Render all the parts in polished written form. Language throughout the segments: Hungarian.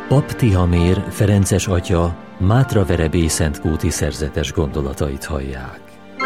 Pap Tihamér ferences atya Mátraverebélyszentkúti szerzetes gondolatait hallják.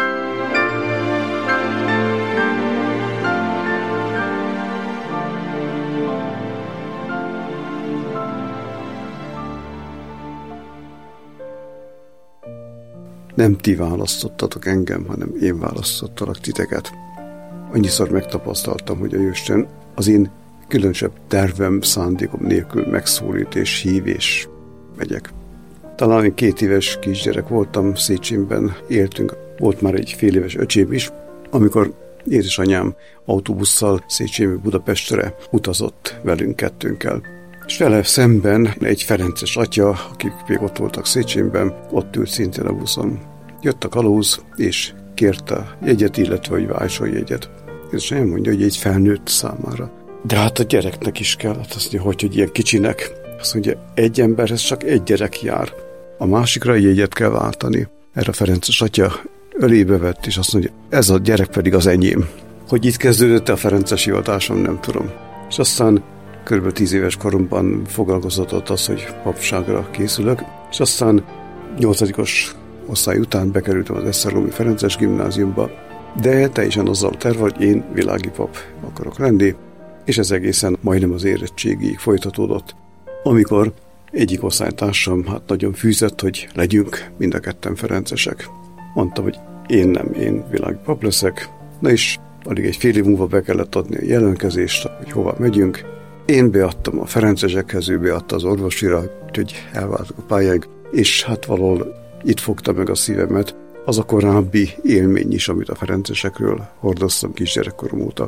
Nem ti választottatok engem, hanem én választottalak titeket. Annyiszor megtapasztaltam, hogy a Jóisten az én különösebb tervem, szándékom nélkül megszólít és hív, és megyek. Talán én 2 éves kisgyerek voltam, Széchenben éltünk, volt már egy fél éves öcsém is, amikor édesanyám autóbusszal Széchenből Budapestre utazott velünk kettőnkkel. És vele szemben egy ferences atya, akik még ott voltak Széchenben, ott ült szintén a buszon. Jött a kalóz, és kérte jegyet, illetve hogy váltson jegyet. És nem mondja, hogy egy felnőtt számára. De hát a gyereknek is kell, hát azt mondja, hogy ilyen kicsinek. Azt mondja, egy emberhez csak egy gyerek jár. A másikra jegyet kell váltani. Erre a ferences atya ölébe vett, és azt mondja, ez a gyerek pedig az enyém. Hogy itt kezdődött a ferences hivatásom, nem tudom. És aztán kb. 10 éves koromban foglalkozott az, hogy papságra készülök, és aztán 8. osztály után bekerültem az Esztergomi Ferences Gimnáziumba, de teljesen azzal a terv, hogy én világi pap akarok lenni, és ez egészen majdnem az érettségig folytatódott, amikor egyik osztálytársam nagyon fűzött, hogy legyünk mind a ketten ferencesek. Mondtam, hogy én világi pap leszek, na és alig egy fél év múlva be kellett adni a jelentkezést, hogy hova megyünk. Én beadtam a ferencesekhez, ő beadta az orvosira, úgyhogy elváltak a pályáig, és hát valahol itt fogta meg a szívemet az a korábbi élmény is, amit a ferencesekről hordoztam kisgyerekkorom óta.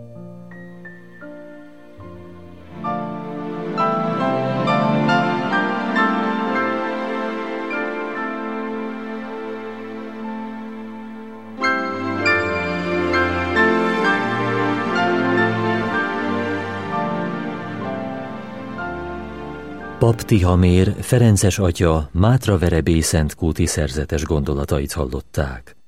Pap Tihamér ferences atya Mátraverebélyszentkúti szerzetes gondolatait hallották.